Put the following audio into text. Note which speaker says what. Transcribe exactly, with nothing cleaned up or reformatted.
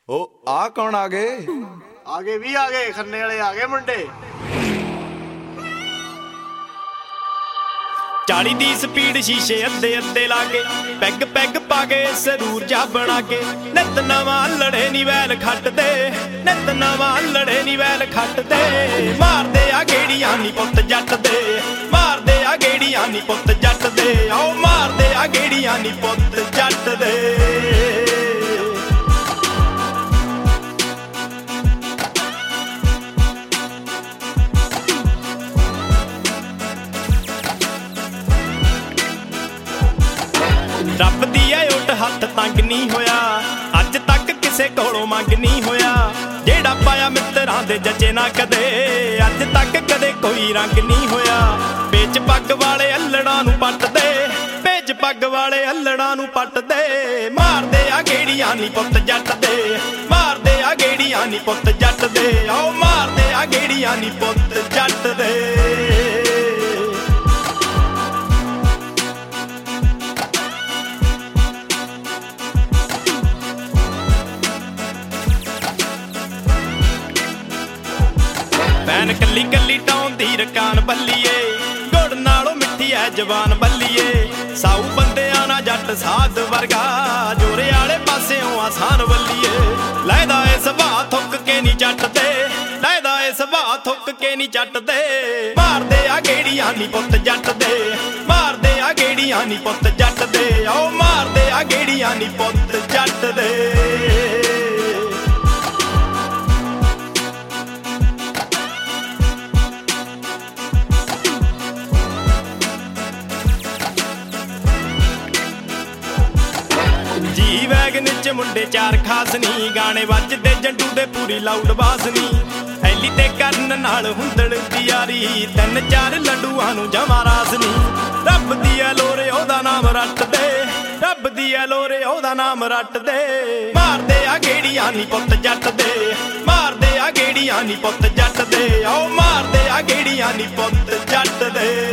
Speaker 1: ओ आ कौन आ गए?
Speaker 2: आगे भी आ गए, खन्ने वाले आ गए मुंडे।
Speaker 3: चाली दी स्पीड शीशे अद्धे अद्धे लागे, पैग पैग पाके सरूर जा बना के। नित नवा लड़े नी वैल खट दे, नित नवा लड़े नी वैल खट दे। मार दे आ गेड़ियां नी पुत्त जट दे, मार दे आ गेड़ियां नी पुत्त जट दे। आओ मार दे आ गेड़ियां नी पुत्त जट दे। रब दी ऐ उठ हथ तंग नहीं होया, अज तक किसे कोलों मंग नहीं होया। जेड़ा पाया मित्रां दे जचे ना कदे, अज तक कदे कोई रंग नहीं होया। बेच पग वाले अल्लड़ां नूं पट दे, बेच पग वाले अल्लड़ां नूं पट दे। मार दे आ गेड़ियां नी पुत्त जट दे, मार दे आ गेड़ियां नी पुत्त जट दे। आओ मार दे आ गेड़ियां नी पुत्त जट दे। भैन कली कली टाउन दी रकान बल्लीए, गुड़ नालों मिट्ठी है जवान बल्लीए। साऊ बंदे आना जट साध वर्गा, जोरे आले पासेओं आसान बल्लीए। लैदा ए सभा थुक के नी जट दे, लैदा ए सभा थुक के नी जट दे। मार दे आ गेड़ियां नी पुत्त जट दे, मार दे आ गेड़ियां नी पुत्त जट दे। आओ मार दे आ गेड़ियां नी पुत्त जट दे। जी वैगन च मुंडे चार खास नी, गाने वजदे जंडू दे पूरी लाउड बास नी। ऐली ते करन नाल हुंदड़ दी यारी, तिन चार लड्डूआं नूं जमा रास नी। रब दी ऐ लोरे ओदा नाम रट दे, रब दी ऐ लोरे ओदा नाम रट दे। मार दे आ गेड़ियां नी पुत्त जट दे, मार दे आ गेड़ियां नी पुत्त जट दे। आओ मार दे आ गेड़ियां नी पुत्त जट दे।